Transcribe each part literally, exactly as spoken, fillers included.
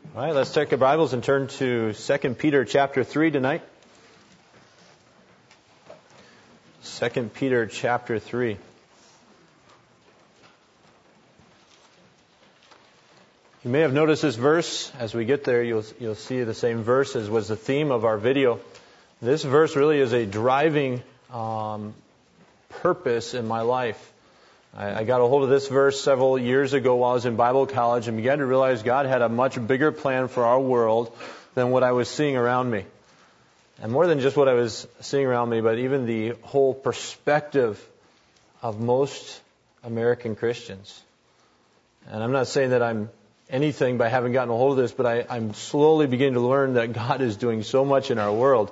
All right, let's take our Bibles and turn to Second Peter chapter three tonight. Second Peter chapter three. You may have noticed this verse. As we get there, you'll you'll see the same verse as was the theme of our video. This verse really is a driving um, purpose in my life. I got a hold of this verse several years ago while I was in Bible college and began to realize God had a much bigger plan for our world than what I was seeing around me. And more than just what I was seeing around me, but even the whole perspective of most American Christians. And I'm not saying that I'm anything by having gotten a hold of this, but I, I'm slowly beginning to learn that God is doing so much in our world.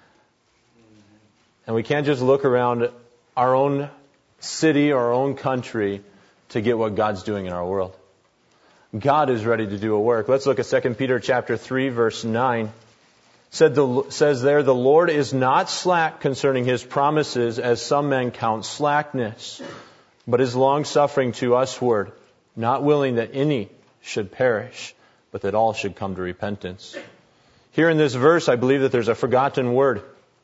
And we can't just look around our own city or our own country to get what God's doing in our world. God is ready to do a work. Let's look at Second Peter chapter three, verse nine. Said the, says there, "The Lord is not slack concerning His promises, as some men count slackness, but is long-suffering to usward, not willing that any should perish, but that all should come to repentance." Here in this verse, I believe that there's a forgotten word.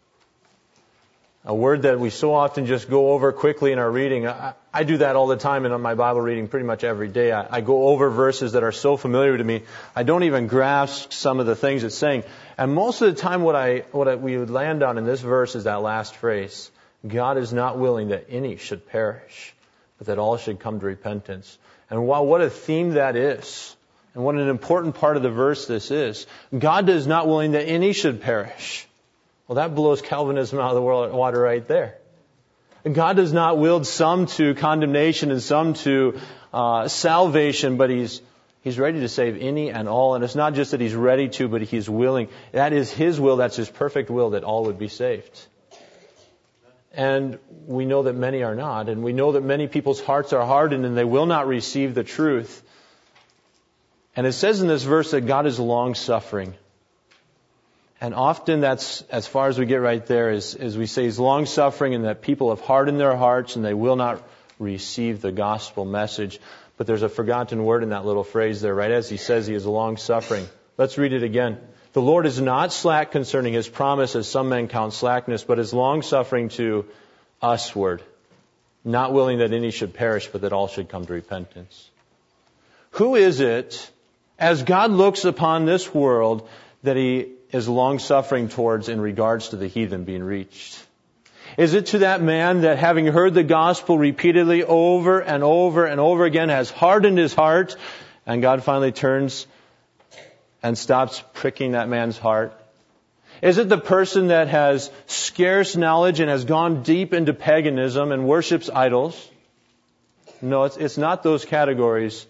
A word that we so often just go over quickly in our reading. I, I do that all the time in my Bible reading pretty much every day. I, I go over verses that are so familiar to me, I don't even grasp some of the things it's saying. And most of the time what I what I, we would land on in this verse is that last phrase. God is not willing that any should perish, but that all should come to repentance. And wow, what a theme that is. And what an important part of the verse this is. God is not willing that any should perish. Well, that blows Calvinism out of the water right there. God does not will some to condemnation and some to uh, salvation, but He's He's ready to save any and all. And it's not just that He's ready to, but He's willing. That is His will. That's His perfect will, that all would be saved. And we know that many are not. And we know that many people's hearts are hardened and they will not receive the truth. And it says in this verse that God is long-suffering. And often that's, as far as we get right there, is, is we say He's long-suffering and that people have hardened their hearts and they will not receive the gospel message. But there's a forgotten word in that little phrase there, right as He says He is long-suffering. Let's read it again. "The Lord is not slack concerning His promise, as some men count slackness, but is long-suffering to usward, not willing that any should perish, but that all should come to repentance." Who is it, as God looks upon this world, that He is long-suffering towards in regards to the heathen being reached? Is it to that man that, having heard the gospel repeatedly over and over and over again, has hardened his heart, and God finally turns and stops pricking that man's heart? Is it the person that has scarce knowledge and has gone deep into paganism and worships idols? No, it's, it's not those categories,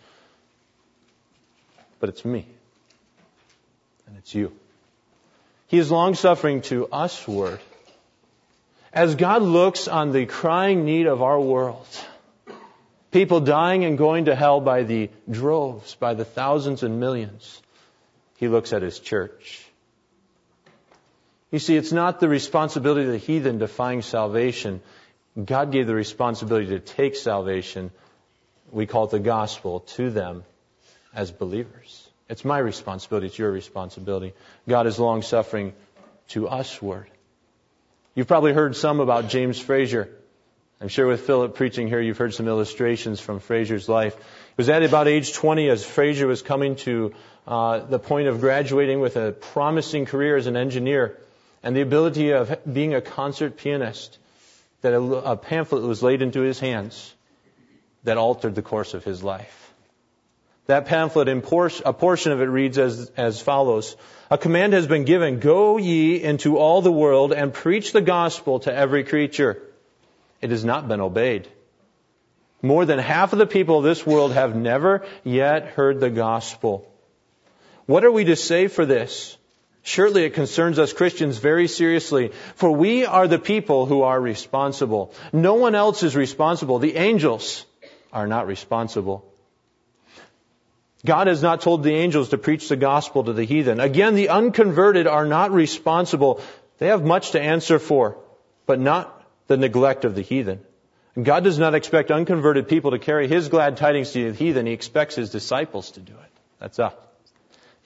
but it's me. And it's you. He is long-suffering to usward. As God looks on the crying need of our world, people dying and going to hell by the droves, by the thousands and millions, He looks at His church. You see, it's not the responsibility of the heathen to find salvation. God gave the responsibility to take salvation, we call it the gospel, to them as believers. It's my responsibility. It's your responsibility. God is long-suffering to usward. You've probably heard some about James Fraser. I'm sure with Philip preaching here, you've heard some illustrations from Fraser's life. It was at about age twenty, as Fraser was coming to uh, the point of graduating with a promising career as an engineer and the ability of being a concert pianist, that a, a pamphlet was laid into his hands that altered the course of his life. That pamphlet, in por- a portion of it reads as, as follows. "A command has been given, go ye into all the world and preach the gospel to every creature. It has not been obeyed. More than half of the people of this world have never yet heard the gospel. What are we to say for this? Surely it concerns us Christians very seriously, for we are the people who are responsible. No one else is responsible. The angels are not responsible. God has not told the angels to preach the gospel to the heathen. Again, the unconverted are not responsible. They have much to answer for, but not the neglect of the heathen. God does not expect unconverted people to carry His glad tidings to the heathen. He expects His disciples to do it. That's us. He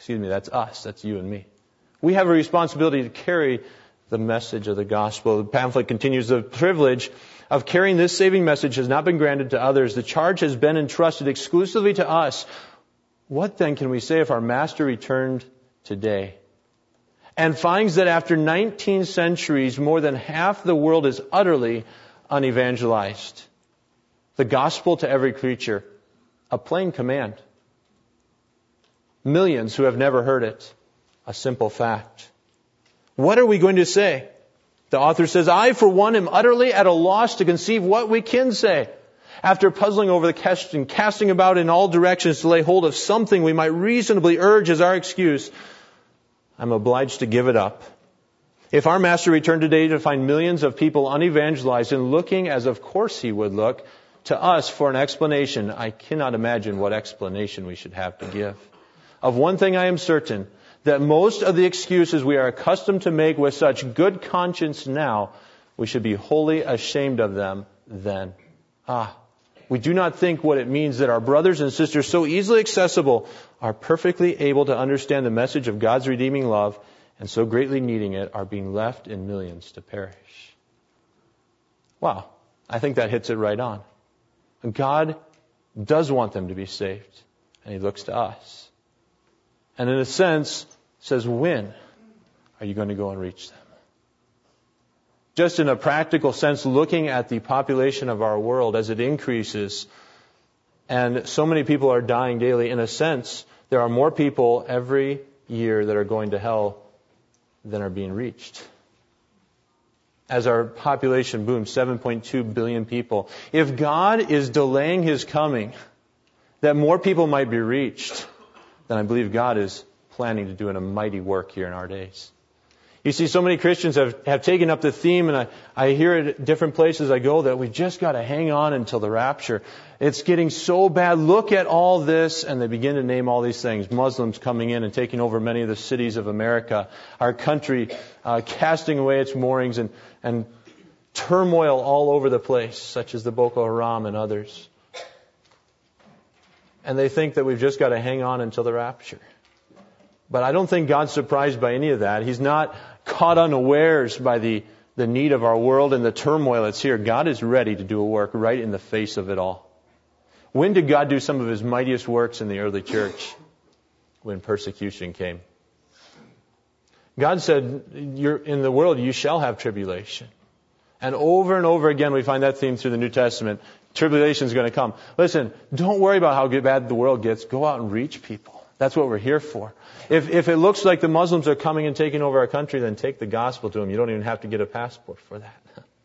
Excuse me, that's us. That's you and me. We have a responsibility to carry the message of the gospel. The pamphlet continues, the privilege of carrying this saving message has not been granted to others. The charge has been entrusted exclusively to us. What then can we say if our Master returned today and finds that after nineteen centuries, more than half the world is utterly unevangelized? The gospel to every creature, a plain command. Millions who have never heard it, a simple fact. What are we going to say? The author says, I, for one, am utterly at a loss to conceive what we can say. After puzzling over the question, casting about in all directions to lay hold of something we might reasonably urge as our excuse, I'm obliged to give it up. If our Master returned today to find millions of people unevangelized and looking as of course He would look to us for an explanation, I cannot imagine what explanation we should have to give. Of one thing I am certain, that most of the excuses we are accustomed to make with such good conscience now, we should be wholly ashamed of them then. Ah, we do not think what it means that our brothers and sisters, so easily accessible, are perfectly able to understand the message of God's redeeming love, and so greatly needing it, are being left in millions to perish. Wow, I think that hits it right on. God does want them to be saved, and He looks to us. And in a sense, says, when are you going to go and reach them? Just in a practical sense, looking at the population of our world as it increases, and so many people are dying daily, in a sense, there are more people every year that are going to hell than are being reached. As our population booms, seven point two billion people. If God is delaying His coming, that more people might be reached, then I believe God is planning to do a mighty work here in our days. You see, so many Christians have, have taken up the theme, and I, I hear it at different places I go, that we just got to hang on until the rapture. It's getting so bad. Look at all this, and they begin to name all these things. Muslims coming in and taking over many of the cities of America. Our country uh, casting away its moorings, and, and turmoil all over the place, such as the Boko Haram and others. And they think that we've just got to hang on until the rapture. But I don't think God's surprised by any of that. He's not caught unawares by the, the need of our world and the turmoil that's here. God is ready to do a work right in the face of it all. When did God do some of His mightiest works in the early church? When persecution came. God said, You're, in the world you shall have tribulation. And over and over again we find that theme through the New Testament. Tribulation is going to come. Listen, don't worry about how bad the world gets. Go out and reach people. That's what we're here for. If if it looks like the Muslims are coming and taking over our country, then take the gospel to them. You don't even have to get a passport for that.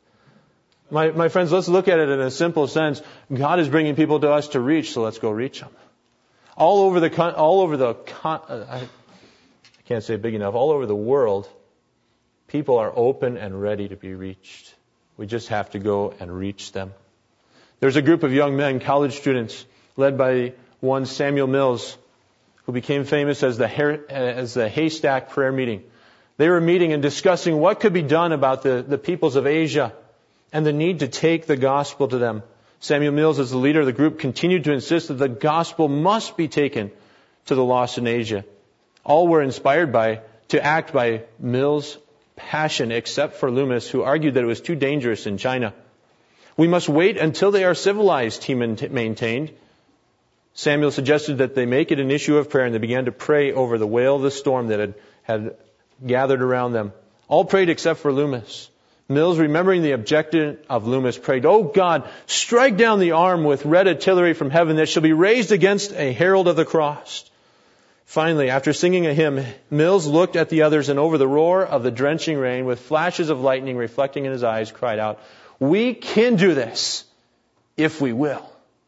My my friends, let's look at it in a simple sense. God is bringing people to us to reach, so let's go reach them. All over the all over the I can't say big enough. All over the world, people are open and ready to be reached. We just have to go and reach them. There's a group of young men, college students, led by one Samuel Mills, who became famous as the as the Haystack Prayer Meeting. They were meeting and discussing what could be done about the, the peoples of Asia and the need to take the gospel to them. Samuel Mills, as the leader of the group, continued to insist that the gospel must be taken to the lost in Asia. All were inspired by to act by Mills' passion, except for Loomis, who argued that it was too dangerous in China. We must wait until they are civilized, he maintained. Samuel suggested that they make it an issue of prayer, and they began to pray over the wail of the storm that had, had gathered around them. All prayed except for Loomis. Mills, remembering the objection of Loomis, prayed, "Oh God, strike down the arm with red artillery from heaven that shall be raised against a herald of the cross." Finally, after singing a hymn, Mills looked at the others and over the roar of the drenching rain, with flashes of lightning reflecting in his eyes, cried out, "We can do this if we will.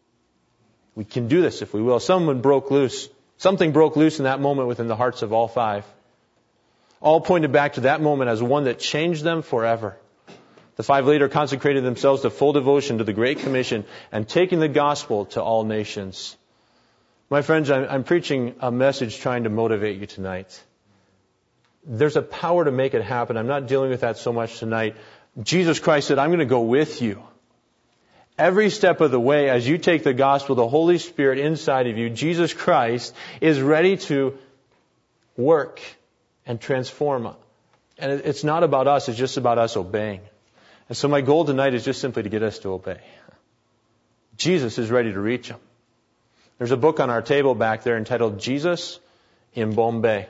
We can do this if we will." Someone broke loose. Something broke loose in that moment within the hearts of all five. All pointed back to that moment as one that changed them forever. The five later consecrated themselves to full devotion to the Great Commission and taking the gospel to all nations. My friends, I'm preaching a message trying to motivate you tonight. There's a power to make it happen. I'm not dealing with that so much tonight. Jesus Christ said, "I'm going to go with you." Every step of the way, as you take the gospel, the Holy Spirit inside of you, Jesus Christ, is ready to work and transform. And it's not about us, it's just about us obeying. And so my goal tonight is just simply to get us to obey. Jesus is ready to reach them. There's a book on our table back there entitled Jesus in Bombay.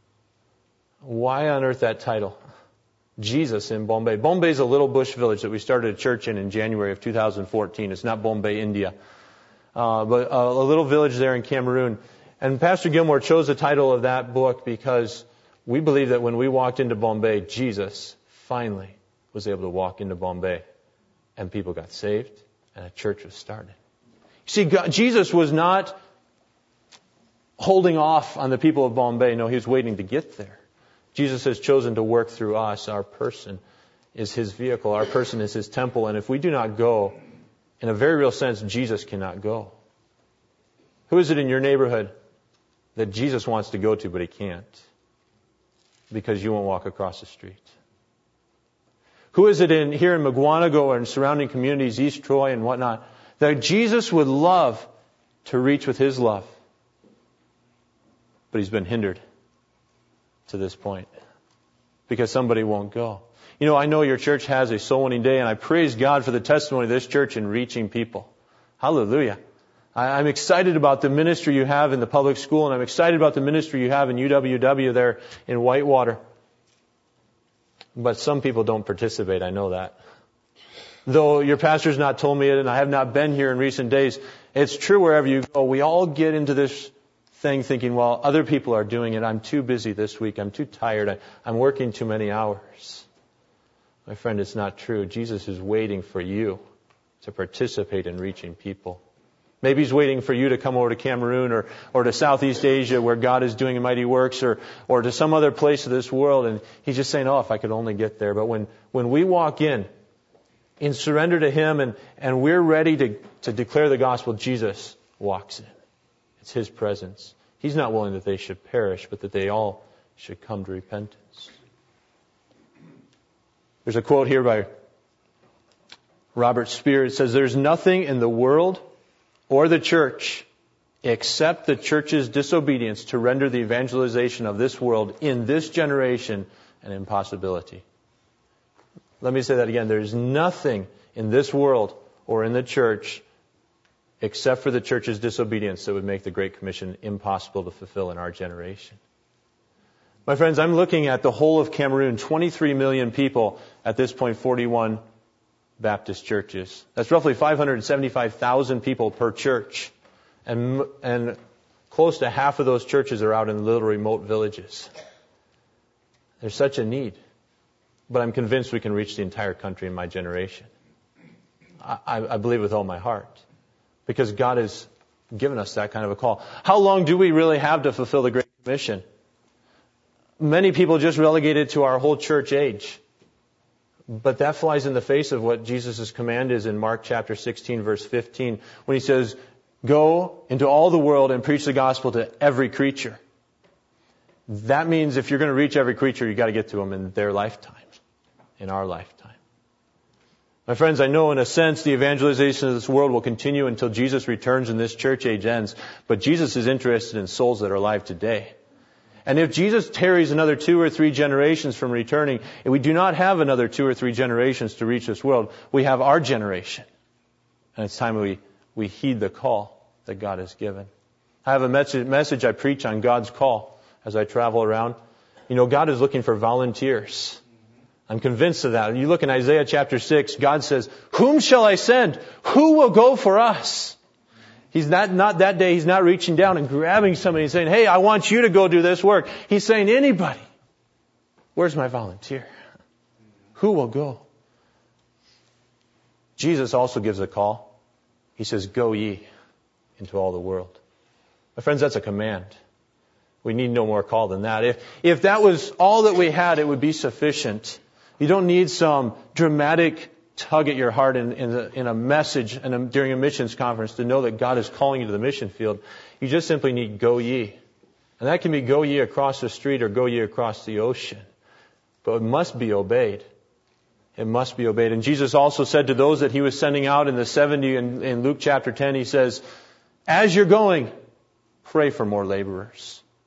Why on earth that title? Jesus in Bombay. Bombay is a little bush village that we started a church in in January of two thousand fourteen. It's not Bombay, India. Uh, but a, a little village there in Cameroon. And Pastor Gilmore chose the title of that book because we believe that when we walked into Bombay, Jesus finally was able to walk into Bombay. And people got saved and a church was started. You see, God, Jesus was not holding off on the people of Bombay. No, He was waiting to get there. Jesus has chosen to work through us. Our person is His vehicle. Our person is His temple. And if we do not go, in a very real sense, Jesus cannot go. Who is it in your neighborhood that Jesus wants to go to, but He can't? Because you won't walk across the street. Who is it in here in Mugwanago or in surrounding communities, East Troy and whatnot, that Jesus would love to reach with His love, but He's been hindered to this point because somebody won't go? You know, I know your church has a soul winning day, and I praise God for the testimony of this church in reaching people. Hallelujah. I, I'm excited about the ministry you have in the public school, and I'm excited about the ministry you have in U W W there in Whitewater. But some people don't participate, I know that. Though your pastor's not told me it, and I have not been here in recent days, it's true wherever you go. We all get into this thing thinking, well, other people are doing it. I'm too busy this week. I'm too tired. I, I'm working too many hours. My friend, it's not true. Jesus is waiting for you to participate in reaching people. Maybe He's waiting for you to come over to Cameroon or, or to Southeast Asia where God is doing mighty works, or, or to some other place of this world. And He's just saying, oh, if I could only get there. But when, when we walk in, in surrender to Him, and, and we're ready to, to declare the gospel, Jesus walks in. It's His presence. He's not willing that they should perish, but that they all should come to repentance. There's a quote here by Robert Spear. It says, "There's nothing in the world or the church except the church's disobedience to render the evangelization of this world in this generation an impossibility." Let me say that again. There's nothing in this world or in the church except for the church's disobedience that would make the Great Commission impossible to fulfill in our generation. My friends, I'm looking at the whole of Cameroon, twenty-three million people, at this point forty-one Baptist churches. That's roughly five hundred seventy-five thousand people per church. And, and close to half of those churches are out in little remote villages. There's such a need. But I'm convinced we can reach the entire country in my generation. I, I believe with all my heart. Because God has given us that kind of a call. How long do we really have to fulfill the Great Commission? Many people just relegate it to our whole church age. But that flies in the face of what Jesus' command is in Mark chapter sixteen, verse fifteen, when He says, "Go into all the world and preach the gospel to every creature." That means if you're going to reach every creature, you've got to get to them in their lifetime, in our lifetime. My friends, I know in a sense the evangelization of this world will continue until Jesus returns and this church age ends. But Jesus is interested in souls that are alive today. And if Jesus tarries another two or three generations from returning, and we do not have another two or three generations to reach this world, we have our generation. And it's time we, we heed the call that God has given. I have a message, message I preach on God's call as I travel around. You know, God is looking for volunteers. I'm convinced of that. You look in Isaiah chapter six, God says, "Whom shall I send? Who will go for us?" He's not, not that day, He's not reaching down and grabbing somebody and saying, "Hey, I want you to go do this work." He's saying, anybody. Where's my volunteer? Who will go? Jesus also gives a call. He says, "Go ye into all the world." My friends, that's a command. We need no more call than that. If, if that was all that we had, it would be sufficient. You don't need some dramatic tug at your heart in, in, a, in a message and a, during a missions conference to know that God is calling you to the mission field. You just simply need "go ye." And that can be "go ye" across the street or "go ye" across the ocean. But it must be obeyed. It must be obeyed. And Jesus also said to those that He was sending out in the seventy in, in Luke chapter ten, He says, "As you're going, pray for more laborers."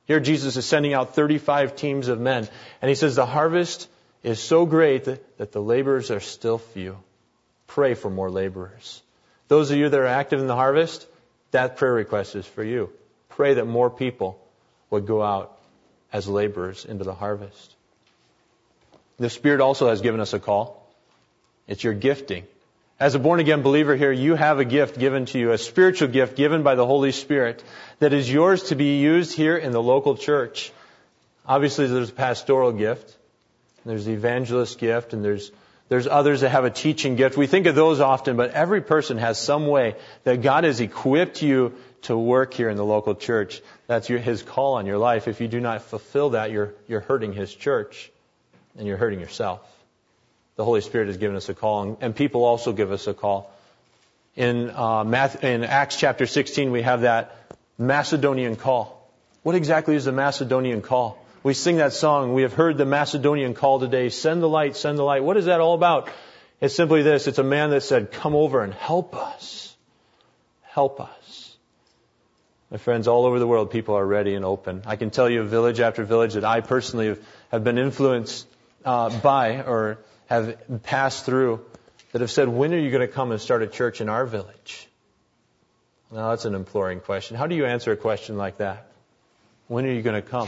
Here Jesus is sending out thirty-five teams of men. And he says the harvest is so great that, that the laborers are still few. Pray for more laborers. Those of you that are active in the harvest, that prayer request is for you. Pray that more people would go out as laborers into the harvest. The Spirit also has given us a call. It's your gifting. As a born-again believer here, you have a gift given to you, a spiritual gift given by the Holy Spirit that is yours to be used here in the local church. Obviously, there's a pastoral gift, there's the evangelist gift, and there's there's others that have a teaching gift. We think of those often, but every person has some way that God has equipped you to work here in the local church. That's your, His call on your life. If you do not fulfill that, you're you're hurting His church, and you're hurting yourself. The Holy Spirit has given us a call, and, and people also give us a call. In uh, Matthew, in Acts chapter sixteen, we have that Macedonian call. What exactly is the Macedonian call? We sing that song. We have heard the Macedonian call today. Send the light, send the light. What is that all about? It's simply this. It's a man that said, come over and help us. Help us. My friends, all over the world, people are ready and open. I can tell you village after village that I personally have, have been influenced uh, by or have passed through that have said, when are you going to come and start a church in our village? Now, that's an imploring question. How do you answer a question like that? When are you going to come?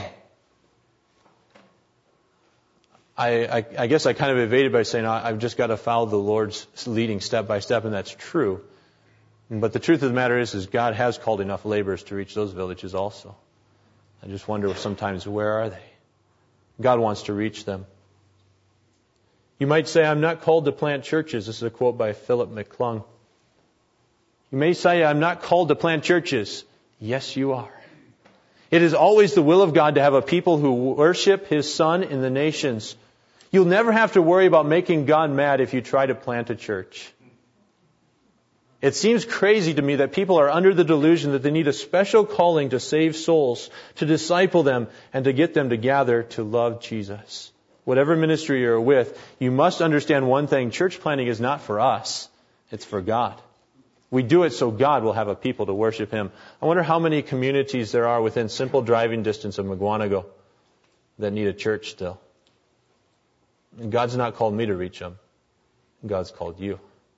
I, I, I guess I kind of evaded by saying I've just got to follow the Lord's leading step by step, and that's true. But the truth of the matter is, is God has called enough laborers to reach those villages also. I just wonder sometimes, where are they? God wants to reach them. You might say, I'm not called to plant churches. This is a quote by Philip McClung. You may say, I'm not called to plant churches. Yes, you are. It is always the will of God to have a people who worship His Son in the nations. You'll never have to worry about making God mad if you try to plant a church. It seems crazy to me that people are under the delusion that they need a special calling to save souls, to disciple them, and to get them to gather to love Jesus. Whatever ministry you're with, you must understand one thing. Church planting is not for us. It's for God. We do it so God will have a people to worship Him. I wonder how many communities there are within simple driving distance of Mugwanago that need a church still. And God's not called me to reach them. God's called you.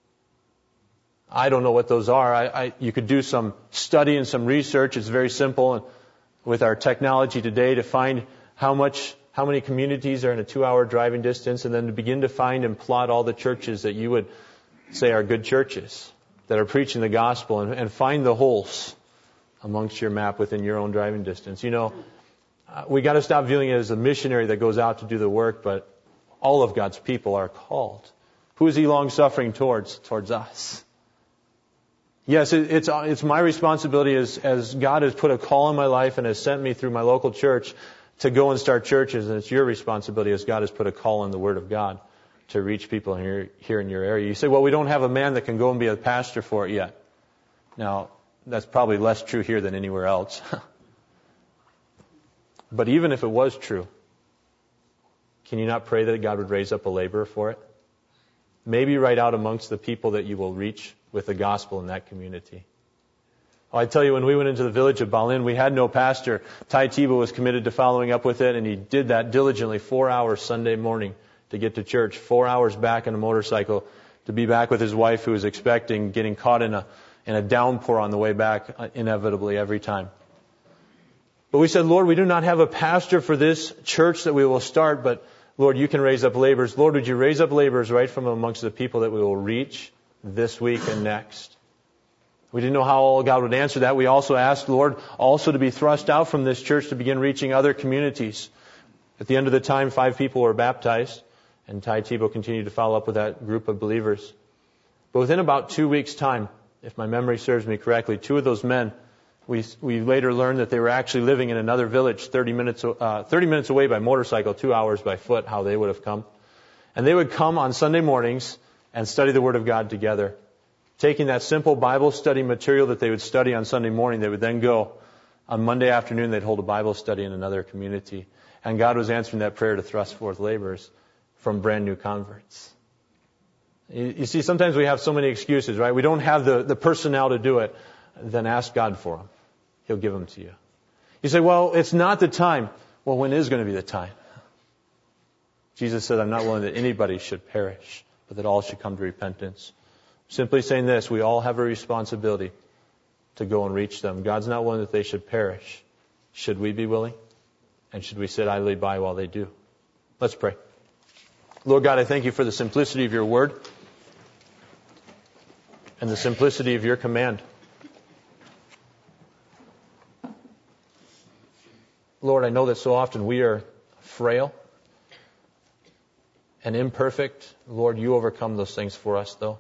I don't know what those are. I, I, you could do some study and some research. It's very simple, and with our technology today, to find how much, how many communities are in a two-hour driving distance, and then to begin to find and plot all the churches that you would say are good churches that are preaching the gospel, and, and find the holes amongst your map within your own driving distance. You know, uh, we got to stop viewing it as a missionary that goes out to do the work, but all of God's people are called. Who is He long-suffering towards? Towards us. Yes, it, it's it's my responsibility as, as God has put a call in my life and has sent me through my local church to go and start churches, and it's your responsibility as God has put a call in the Word of God to reach people here, here in your area. You say, well, we don't have a man that can go and be a pastor for it yet. Now, that's probably less true here than anywhere else. But even if it was true, can you not pray that God would raise up a laborer for it? Maybe right out amongst the people that you will reach with the gospel in that community. Oh, I tell you, when we went into the village of Balin, we had no pastor. Ty Tebow was committed to following up with it, and he did that diligently, four hours Sunday morning to get to church, four hours back on a motorcycle to be back with his wife who was expecting, getting caught in a in a downpour on the way back, uh, inevitably every time. But we said, Lord, we do not have a pastor for this church that we will start, but Lord, you can raise up laborers. Lord, would you raise up laborers right from amongst the people that we will reach this week and next? We didn't know how God would answer that. We also asked, Lord, also to be thrust out from this church to begin reaching other communities. At the end of the time, five people were baptized, and Ty Tebow continued to follow up with that group of believers. But within about two weeks' time, if my memory serves me correctly, two of those men, we we later learned that they were actually living in another village, thirty minutes uh, thirty minutes away by motorcycle, two hours by foot, how they would have come. And they would come on Sunday mornings and study the Word of God together. Taking that simple Bible study material that they would study on Sunday morning, they would then go on Monday afternoon, they'd hold a Bible study in another community. And God was answering that prayer to thrust forth laborers from brand new converts. You, you see, sometimes we have so many excuses, right? We don't have the, the personnel to do it. Then ask God for them. He'll give them to you. You say, well, it's not the time. Well, when is going to be the time? Jesus said, I'm not willing that anybody should perish, but that all should come to repentance. Simply saying this, we all have a responsibility to go and reach them. God's not willing that they should perish. Should we be willing? And should we sit idly by while they do? Let's pray. Lord God, I thank you for the simplicity of your word and the simplicity of your command. Lord, I know that so often we are frail and imperfect. Lord, you overcome those things for us, though.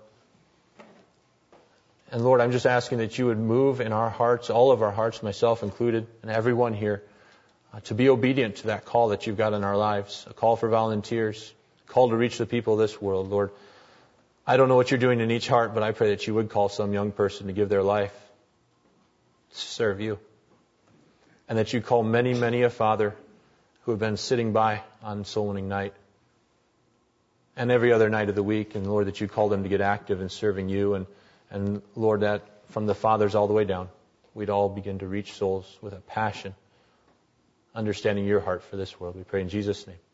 And Lord, I'm just asking that you would move in our hearts, all of our hearts, myself included, and everyone here, uh, to be obedient to that call that you've got in our lives, a call for volunteers, a call to reach the people of this world. Lord, I don't know what you're doing in each heart, but I pray that you would call some young person to give their life to serve you. And that you call many, many a father who have been sitting by on soul winning night and every other night of the week. And Lord, that you call them to get active in serving you. And, and Lord, that from the fathers all the way down, we'd all begin to reach souls with a passion, understanding your heart for this world. We pray in Jesus' name.